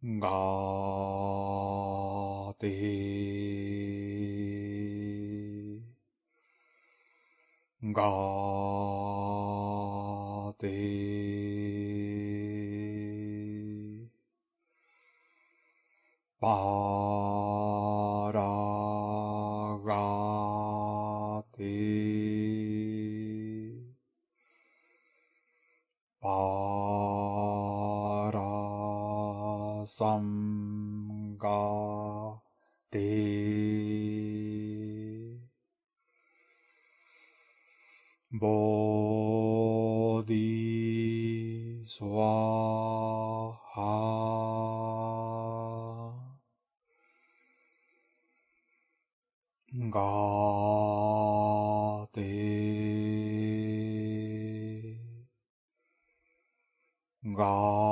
がてがてパラガてパラサンガてボディスワハガテガ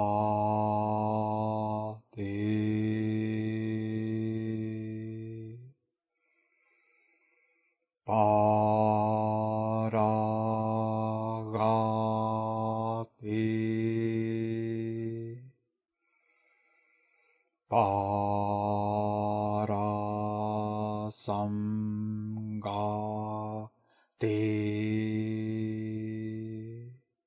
テパラガテパラサンガテ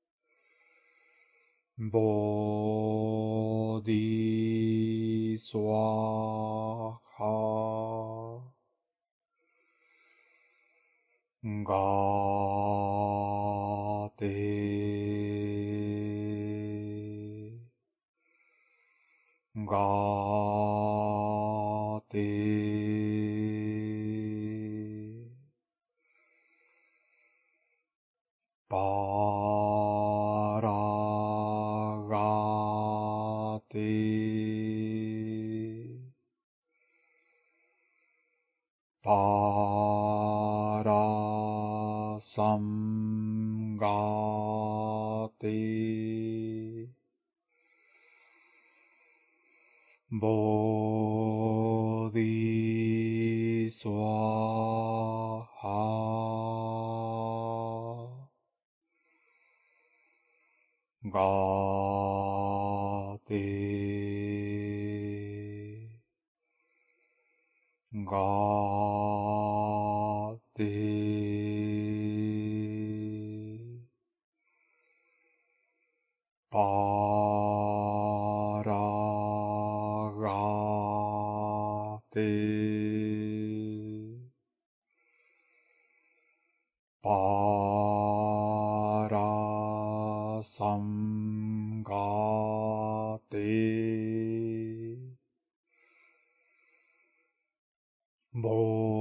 ボディスワハガテガテパラガテパラサンガテボディスワハガテガテパラガテパラサンガテボ